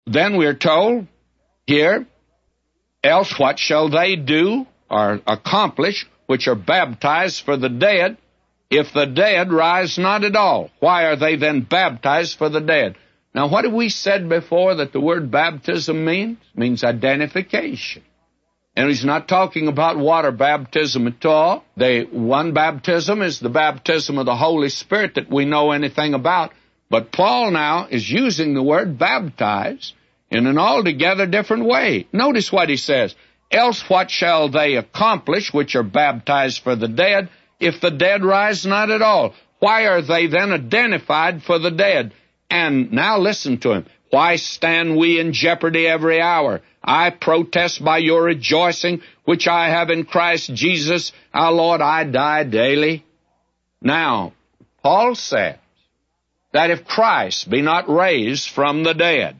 then we're told here, else what shall they do or accomplish which are baptized for the dead, if the dead rise not at all? Why are they then baptized for the dead? Now, what have we said before that the word baptism means? It means identification. And he's not talking about water baptism at all. The one baptism is the baptism of the Holy Spirit that we know anything about. But Paul now is using the word baptize in an altogether different way. Notice what he says. Else what shall they accomplish which are baptized for the dead, if the dead rise not at all? Why are they then identified for the dead? And now listen to him. Why stand we in jeopardy every hour? I protest by your rejoicing, which I have in Christ Jesus, our Lord, I die daily. Now, Paul says that if Christ be not raised from the dead,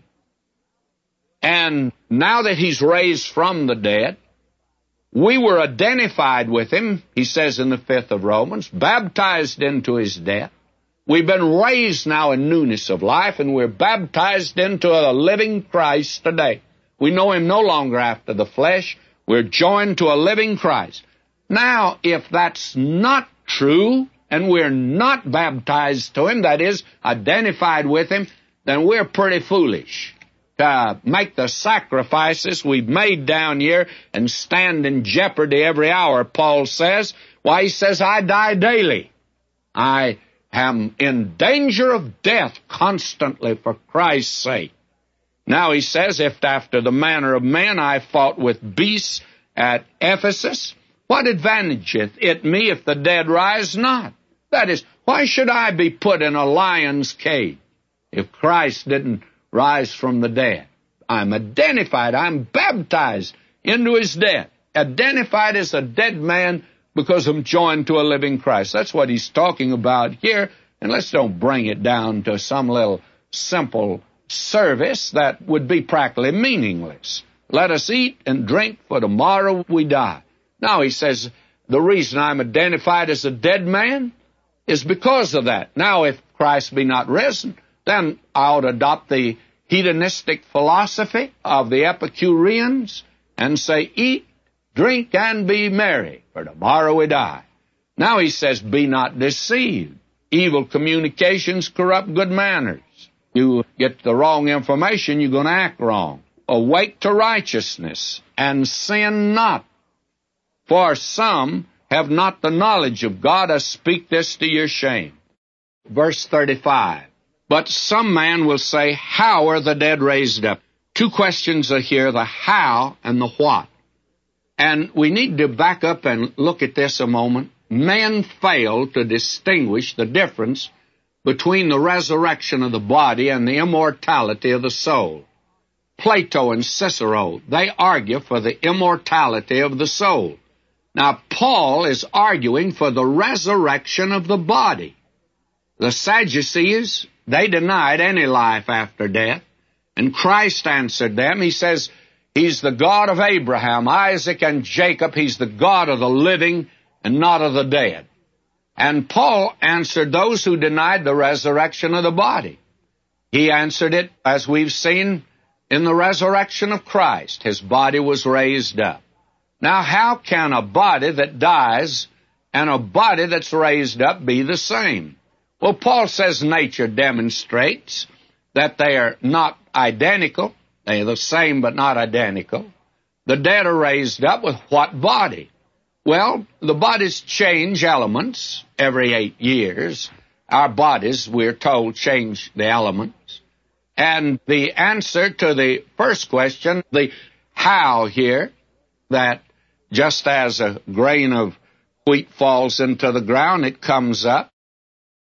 and now that he's raised from the dead, we were identified with him, he says in the 5th of Romans, baptized into his death. We've been raised now in newness of life, and we're baptized into a living Christ today. We know him no longer after the flesh. We're joined to a living Christ. Now, if that's not true, and we're not baptized to him, that is, identified with him, then we're pretty foolish to make the sacrifices we've made down here and stand in jeopardy every hour, Paul says. Why, he says, I die daily. I am in danger of death constantly for Christ's sake. Now he says, if after the manner of men I fought with beasts at Ephesus, what advantageth it me if the dead rise not? That is, why should I be put in a lion's cage if Christ didn't rise from the dead? I'm identified, I'm baptized into his death, identified as a dead man because I'm joined to a living Christ. That's what he's talking about here. And let's don't bring it down to some little simple service that would be practically meaningless. Let us eat and drink, for tomorrow we die. Now, he says, the reason I'm identified as a dead man is because of that. Now, if Christ be not risen, then I ought to adopt the hedonistic philosophy of the Epicureans and say, eat, drink, and be merry, for tomorrow we die. Now he says, be not deceived. Evil communications corrupt good manners. You get the wrong information, you're going to act wrong. Awake to righteousness, and sin not. For some have not the knowledge of God. I speak this to your shame. Verse 35. But some man will say, how are the dead raised up? Two questions are here, the how and the what. And we need to back up and look at this a moment. Men fail to distinguish the difference between the resurrection of the body and the immortality of the soul. Plato and Cicero, they argue for the immortality of the soul. Now, Paul is arguing for the resurrection of the body. The Sadducees, they denied any life after death, and Christ answered them. He says, he's the God of Abraham, Isaac, and Jacob. He's the God of the living and not of the dead. And Paul answered those who denied the resurrection of the body. He answered it, as we've seen, in the resurrection of Christ. His body was raised up. Now, how can a body that dies and a body that's raised up be the same? Well, Paul says nature demonstrates that they are not identical. They are the same but not identical. The dead are raised up with what body? Well, the bodies change elements every 8 years. Our bodies, we're told, change the elements. And the answer to the first question, the how here, that just as a grain of wheat falls into the ground, it comes up.